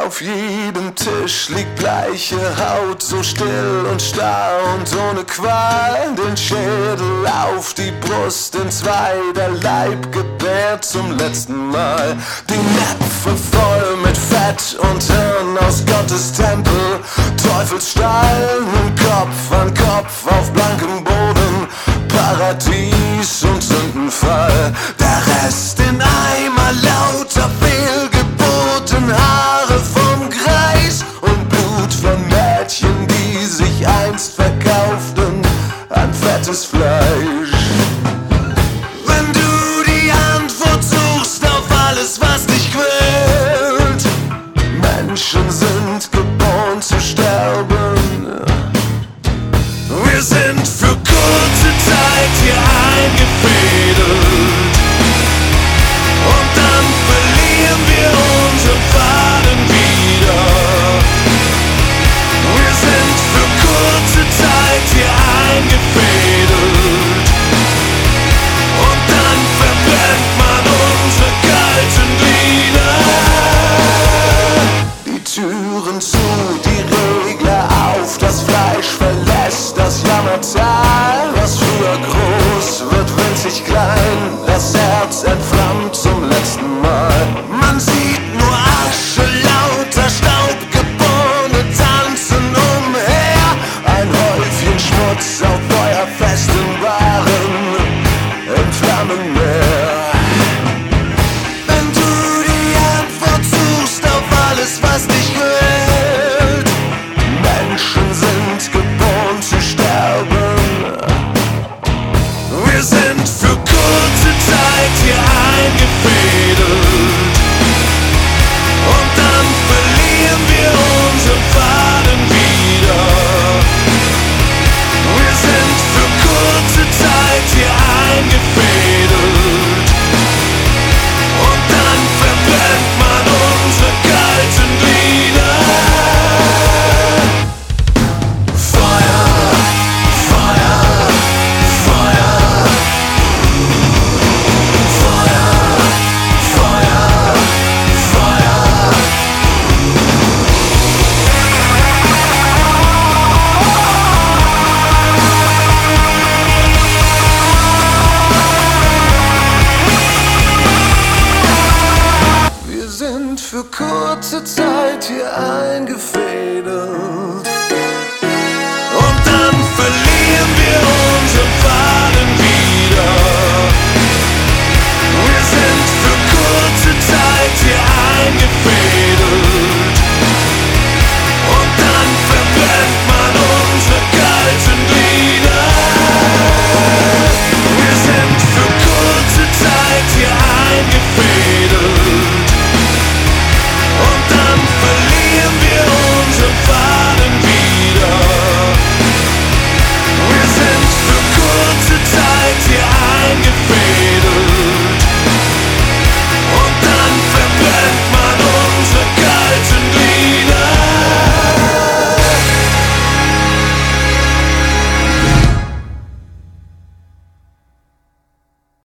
Auf jedem Tisch liegt bleiche Haut, so still und starr und ohne Qual. Den Schädel auf die Brust in zwei, der Leib gebärt zum letzten Mal. Die Näpfe voll mit Fett und Hirn aus Gottes Tempel. Teufelsstall, Kopf an Kopf auf blankem Boden. Paradies und Sündenfall. Der Rest in Eimer, lauter Fehlgeburten, Haare vom Greis und Blut von Mädchen, die sich einst verkauften an fettes Fleisch. Wenn du die Antwort suchst auf alles, was dich quält, Menschen sind geboren zu sterben. Wir sind für kurze Zeit hier eingefädelt und dann verlieren wir unseren Faden wieder. Wir sind für kurze Zeit hier eingefädelt und dann verbrennt man unsere kalten Glieder. Die Türen zu, die Regler auf, das Fleisch verlässt das Jammertal. Was früher groß wird winzig klein, das Herz entflammt zum letzten Mal. Man sieht nur Asche, lauter Staubgeborene tanzen umher. Ein Häufchen Schmutz auf feuerfesten Waren im Flammenmeer. Wenn du die Antwort suchst auf alles, was dich quält, Menschen sind geboren zu sterben. Wir sind für kurze Zeit hier eingefädelt und dann verlieren wir unseren Faden wieder. Wir sind für kurze Zeit hier eingefädelt und dann verbrennt man unsere kalten Glieder. Feuer, Feuer, Feuer. Feuer, Feuer, Feuer. Wir sind für kurze Zeit hier eingefädelt